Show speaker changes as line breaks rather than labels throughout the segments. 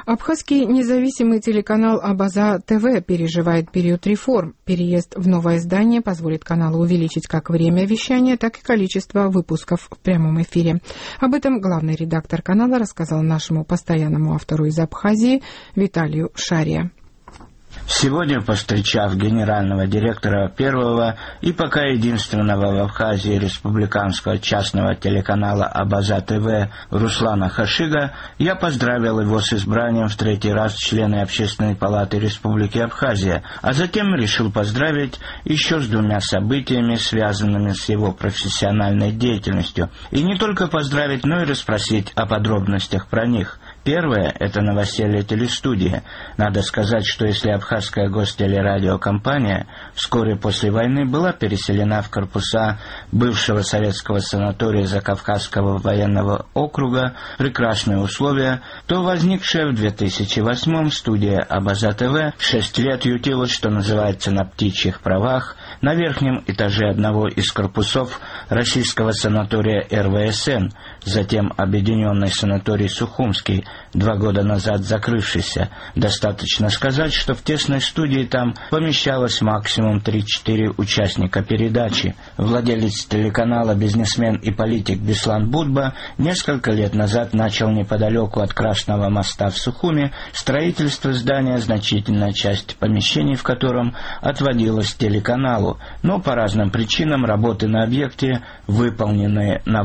Абхазский независимый телеканал Абаза ТВ переживает период реформ. Переезд в новое здание позволит каналу увеличить как время вещания, так и количество выпусков в прямом эфире. Об этом главный редактор канала рассказал нашему постоянному автору из Абхазии Виталию Шария.
Сегодня, повстречав генерального директора первого и пока единственного в Абхазии республиканского частного телеканала Абаза ТВ Руслана Хашига, я поздравил его с избранием в третий раз в члены Общественной палаты Республики Абхазия, а затем решил поздравить еще с двумя событиями, связанными с его профессиональной деятельностью. И не только поздравить, но и расспросить о подробностях про них. Первое – это новоселье телестудии. Надо сказать, что если Абхазская гостелерадиокомпания вскоре после войны была переселена в корпуса бывшего советского санатория Закавказского военного округа, прекрасные условия, то возникшая в 2008-м студия Абаза ТВ 6 лет ютилась, что называется, на птичьих правах, на верхнем этаже одного из корпусов российского санатория РВСН, затем объединенный санаторий Сухумский, 2 года назад закрывшийся. Достаточно сказать, что в тесной студии там помещалось максимум 3-4 участника передачи. Владелец телеканала, бизнесмен и политик Беслан Будба несколько лет назад начал неподалеку от Красного моста в Сухуми строительство здания, значительная часть помещений в котором отводилась телеканалу, но по разным причинам работы на объекте, выполненные на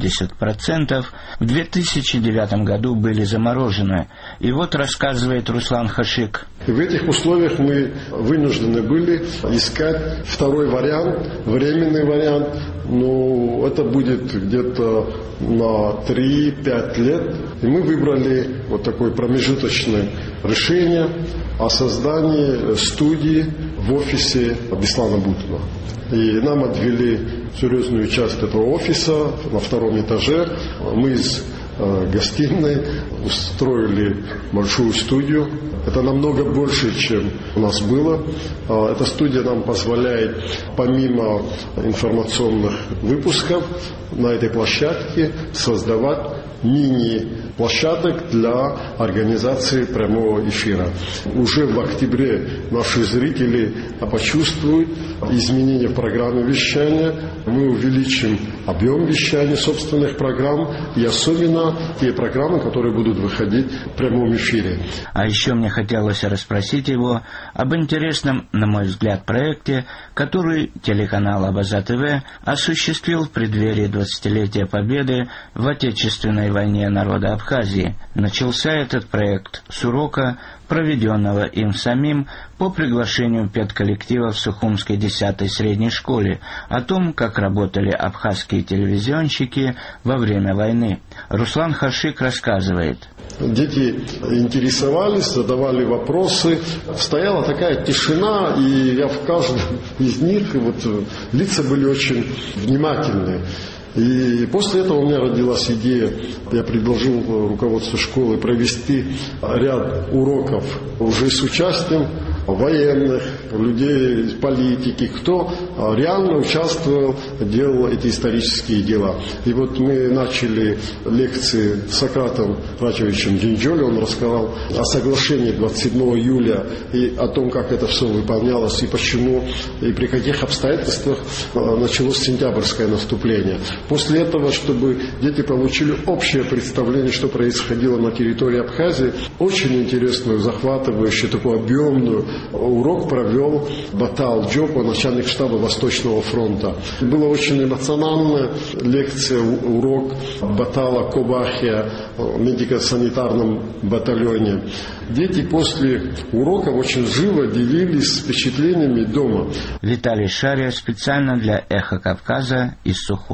80%, в 2009 году были заморожены. И вот рассказывает Руслан Хашик.
В этих условиях мы вынуждены были искать второй вариант, временный вариант. Но это будет где-то на 3-5 лет. И мы выбрали вот такое промежуточное решение о создании студии в офисе Беслана Будба. И нам отвели серьезную часть этого офиса на 2-м этаже. Мы из гостиной устроили большую студию. Это намного больше, чем у нас было. Эта студия нам позволяет, помимо информационных выпусков, на этой площадке создавать мини-площадок для организации прямого эфира. Уже в октябре наши зрители почувствуют изменения в программе вещания. Мы увеличим объем вещания собственных программ и особенно те программы, которые будут выходить в прямом эфире.
А еще мне хотелось расспросить его об интересном, на мой взгляд, проекте, который телеканал Абаза ТВ осуществил в преддверии 20-летия Победы в Отечественной войне народа Абхазии. Начался этот проект с урока, проведенного им самим по приглашению педколлектива в Сухумской 10-й средней школе, о том, как работали абхазские телевизионщики во время войны. Руслан Хашик рассказывает.
Дети интересовались, задавали вопросы. Стояла такая тишина, и я в каждом из них, лица были очень внимательные. И после этого у меня родилась идея, я предложил руководству школы провести ряд уроков уже с участием военных, людей из политики, кто реально участвовал, делал эти исторические дела. И вот мы начали лекции с Сократом Рачевичем Джинджоли, он рассказал о соглашении 27 июля и о том, как это все выполнялось и почему, и при каких обстоятельствах началось сентябрьское наступление. После этого, чтобы дети получили общее представление, что происходило на территории Абхазии, очень интересную, захватывающую, такую объемную урок провел Батал Джопа, начальник штаба Восточного фронта. Была очень эмоциональная лекция, урок Батала Кобахия в медико-санитарном батальоне. Дети после урока очень живо делились впечатлениями дома.
Виталий Шария специально для «Эхо Кавказа» из Сухуми.